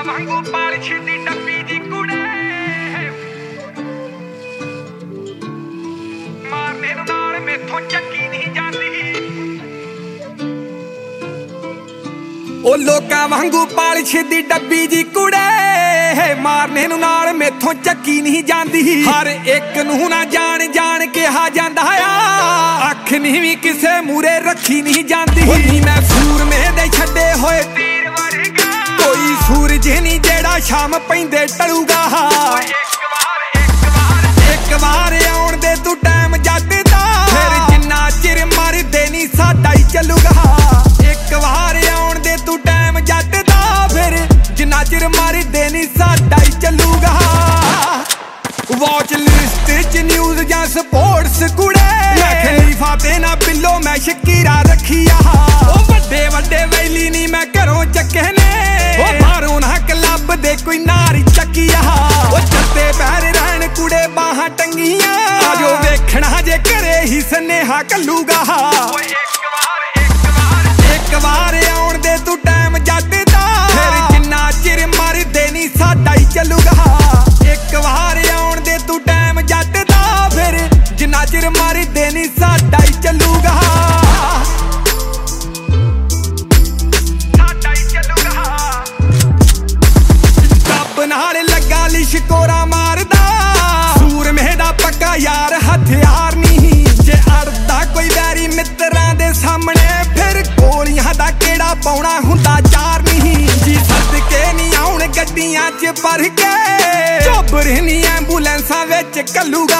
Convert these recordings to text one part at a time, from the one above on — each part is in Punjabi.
ਵਾਂਗੂ ਪਾਲਿਸ਼ ਦੀ ਡੱਬੀ ਦੀ ਕੁੜੇ ਮਾਰਨੇ ਨੂੰ ਨਾਲ ਮੈਥੋਂ ਚੱਕੀ ਨਹੀਂ ਜਾਂਦੀ ਉਹ ਲੋਕਾਂ ਵਾਂਗੂ ਪਾਲਿਸ਼ ਦੀ ਡੱਬੀ ਦੀ ਕੁੜੇ ਮਾਰਨੇ ਨੂੰ ਨਾਲ ਮੈਥੋਂ ਚੱਕੀ ਨਹੀਂ ਜਾਂਦੀ ਹਰ ਇੱਕ ਨੂੰ ਨਾ ਜਾਣ ਜਾਣ ਕਿਹਾ ਜਾਂਦਾ ਆ ਅੱਖ ਨਹੀਂ ਵੀ ਕਿਸੇ ਮੂਰੇ ਰੱਖੀ ਨਹੀਂ ਜਾਂਦੀ ਨੀ ਮੈਂ ਸੂਰਮੇ ਦੇ ਛੱਡੇ ਹੋਏ ਤੀਰ ਵਰਗਾ ਕੋਈ ਸੂਰਜ ਨਹੀਂ ਜਿਹੜਾ ਸ਼ਾਮ ਪੈਂਦੇ ਟਲੂਗਾ ਇੱਕ ਵਾਰ ਆਉਣ ਦੇ ਤੂੰ ਟਾਈਮ ਜੱਟ ਦਾ ਫਿਰ ਜਿੰਨਾ ਚਿਰ ਮਰਦੇ ਨਹੀਂ ਸਾਡਾ ਹੀ ਚੱਲੂਗਾ ਇੱਕ ਵਾਰ ਆਉਣ ਦੇ ਤੂੰ ਟਾਈਮ ਜੱਟ ਦਾ ਫਿਰ ਜਿੰਨਾ ਚਿਰ ਮਰਦੇ ਨਹੀਂ ਸਾਡਾ ਹੀ ਚੱਲੂਗਾ ਵਾਚ ਲਿਸਟ ਚ ਨਿਊਜ਼ ਜਾਂ ਸਪੋਰਟਸ ਕੁੜੇ ਮੈਂ ਖਲੀਫਾ ਤੇ ਨਾ ਬਿੱਲੋ ਮੈਂ ਸ਼ਕੀਰਾ ਰੱਖੀਆ ਉਹ ਵੱਡੇ ਵੱਡੇ ਵੈਲੀ ਨਹੀਂ ਮੈਂ ਘਰੋਂ ਚੱਕੇ ਨੇ ਉਹ ਬਾਹਰੋਂ ਨਾ ਕਲੱਬ ਦੇ ਕੋਈ ਨਾਰੀ ਚੱਕੀਆ ਉਹ ਚੱਤੇ ਪੈਰ ਰਹਿਣ ਕੁੜੇ ਬਾਹਾਂ ਟੰਗੀਆਂ ਆਜੋ ਵੇਖਣਾ ਜੇ ਘਰੇ ਹੀ ਸਨੇਹਾ ਕੱਲੂਗਾ ਇੱਕ ਵਾਰ ਆਉਣ ਦੇ ਤੂੰ ਟਾਈਮ ਜੱਟ ਦਾ ਫਿਰ ਜਿੰਨਾ ਚਿਰ ਮਰਦੇ ਨਹੀਂ ਸਾਡਾ ਹੀ ਚੱਲੂਗਾ ਇੱਕ ਵਾਰ ਆਉਣ ਦੇ ਤੂੰ ਟਾਈਮ ਜੱਟ ਦਾ ਫਿਰ ਜਿੰਨਾ ਚਿਰ ਮਰਦੇ ਨਹੀਂ ਸਾਡਾ ਹੀ ਚੱਲੂਗਾ ਸਾਡਾ ਹੀ ਚੱਲੂਗਾ ਰੱਬ ਨਾਲ ਲੱਗਾ ਲਿਸ਼ਕੋਰਾ ਮਾਰਦਾ ਸੂਰਮੇ ਦਾ ਪੱਕਾ ਯਾਰ ਹਥਿਆਰ ਨਹੀਂ ਜੇ ਅੜਦਾ ਕੋਈ ਵੈਰੀ ਮਿੱਤਰਾਂ ਦੇ ਸਾਹਮਣੇ ਫਿਰ ਗੋਲੀਆਂ ਦਾ ਕਿਹੜਾ ਪਾਉਣਾ ਹੁੰਦਾ ਚਾਰ ਨਹੀਂ ਜੀ ਸਦਕੇ ਨਹੀਂ ਆਉਣ ਗੱਡੀਆਂ 'ਚ ਭਰ ਕੇ ਚੋਬਰ ਨਹੀਂ ਐਂਬੂਲੈਂਸਾਂ ਵਿੱਚ ਕੱਲੂਗਾ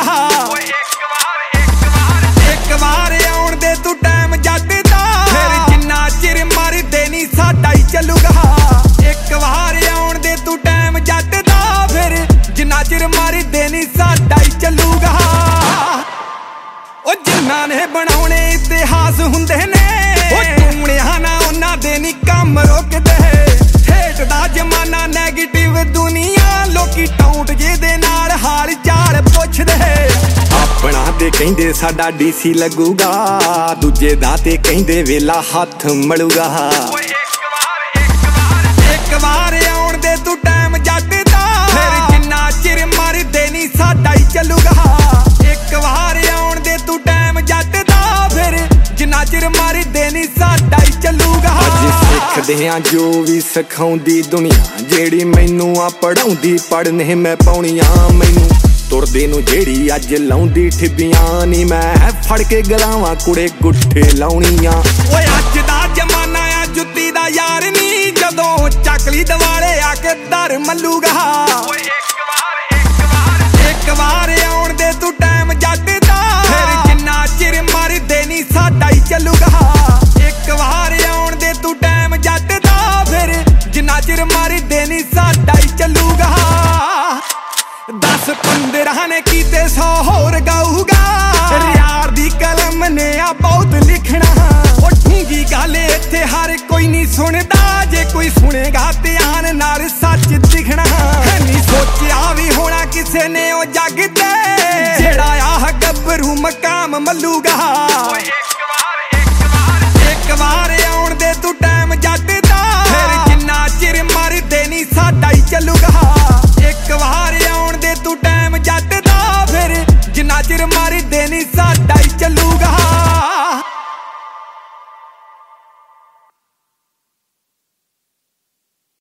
ਇੱਕ ਵਾਰ ਆਉਣ ਦੇ ਤੂੰ ਟਾਈਮ ਜੱਟ ਦਾ ਫਿਰ ਜਿੰਨਾ ਚਿਰ ਮਰਦੇ ਨਹੀਂ ਸਾਡਾ ਹੀ ਚੱਲੂਗਾ ਇੱਕ ਵਾਰ ਆਉਣ ਦੇ ਤੂੰ ਟਾਈਮ ਜੱਟ ਦਾ ਫਿਰ ਜਿੰਨਾ ਚਿਰ ਮਰਦੇ ਨਹੀਂ ਸਾਡਾ ਹੀ ਚੱਲੂਗਾ ਉਹ ਜਿਨ੍ਹਾਂ ਨੇ ਬਣਾਉਣੇ ਇਤਿਹਾਸ ਹੁੰਦੇ ਨੇ ਉਹ ਟੂਣਿਆ ਨਾ ਉਹਨਾਂ ਦੇ ਨਹੀਂ ਕੰਮ ਰੁਕਦੇ ਹੇਠ ਦਾ ਜ਼ਮਾਨਾ ਨੈਗੇਟਿਵ ਦੁਨੀਆ ਲੋਕੀ ਟੌਂਟ ਜਿਹਦੇ ਨਾਲ ਹਾਲ ਚਾਲ ਪੁੱਛਦੇ ਆਪਣਾ ਤੇ ਕਹਿੰਦੇ ਸਾਡਾ ਡੀਸੀ ਲੱਗੂਗਾ ਦੂਜੇ ਦਾ ਤੇ ਕਹਿੰਦੇ ਵੇਲਾ ਹੱਥ ਮਲੂਗਾ ਇੱਕ ਵਾਰ ਆਉਣ ਦੇ ਤੂੰ ਟਾਈਮ ਜੱਟ ਦਾ ਫਿਰ ਜਿੰਨਾ ਚਿਰ ਮਰਦੇ ਨਹੀਂ ਸਾਡਾ ਹੀ ਚੱਲੂਗਾ ਇੱਕ ਵਾਰ ਆਉਣ ਦੇ ਤੂੰ ਟਾਈਮ ਜੱਟ ਦਾ ਫਿਰ ਜਿੰਨਾ ਚਿਰ ਮਰਦੇ ਨਹੀਂ ਸਾਡਾ ਹੀ ਚੱਲੂਗਾ ਅੱਜ ਸਿੱਖਦੇ ਆਂ ਜੋ ਵੀ ਸਿਖਾਉਂਦੀ ਦੁਨੀਆ ਜਿਹੜੀ ਮੈਨੂੰ ਆ ਪੜਾਉਂਦੀ ਪੜਨੇ ਮੈਂ ਪਾਉਣੀਆਂ ਮੈਨੂੰ ਤੁਰਦੇ ਨੂੰ ਜਿਹੜੀ ਅੱਜ ਲਾਉਂਦੀ ਠਿੱਬੀਆਂ ਨੀ ਮੈਂ ਫੜ ਕੇ ਗਲਾਵਾਂ ਕੁੜੇ ਗੁੱਠੇ ਲਾਉਣੀਆਂ ਓਏ ਅੱਜ ਦਾ ਜ਼ਮਾਨਾ ਆ ਜੁੱਤੀ ਦਾ ਯਾਰ ਨੀ ਜਦੋਂ ਚੱਕਲੀ ਦਿਵਾਲੇ ਆ ਕੇ ਦਰ ਮੱਲੂਗਾ ਇੱਕ ਵਾਰ ਆਉਣ ਦੇ ਤੂੰ ਟਾਈਮ ਜੱਟ ਦਾ ਫਿਰ ਜਿੰਨਾ ਚਿਰ ਮਰਦੇ ਨਹੀਂ ਸਾਡਾ ਹੀ ਚੱਲੂਗਾ ਇੱਕ ਵਾਰ ਆਉਣ ਦੇ ਤੂੰ ਟਾਈਮ ਜੱਟ ਦਾ ਫਿਰ ਜਿੰਨਾ ਚਿਰ ਮਰਦੇ ਨਹੀਂ ਸਾਡਾ ਹੀ ਚੱਲੂਗਾ 10-15 ਨੇ ਕੀਤੇ 100 ਹੋਰ ਗਾਊਗਾ ਯਾਰ ਦੀ ਕਲਮ ਨੇ ਆ ਬਹੁਤ ਲਿਖਣਾ ਉਹ ਢੂੰਗੀ ਗੱਲ ਇੱਥੇ ਹਰ ਕੋਈ ਨਹੀਂ ਸੁਣਦਾ ਜੇ ਕੋਈ ਸੁਣੇਗਾ ਧਿਆਨ ਨਾਲ ਸੱਚ ਦਿਖਣਾ ਨਹੀਂ ਸੋਚਿਆ ਵੀ ਹੋਣਾ ਕਿਸੇ ਨੇ ਉਹ ਜੱਗ ਤੇ ਜਿਹੜਾ ਆਹ ਗੱਭਰੂ ਮਕਾਮ ਮੱਲੂਗਾ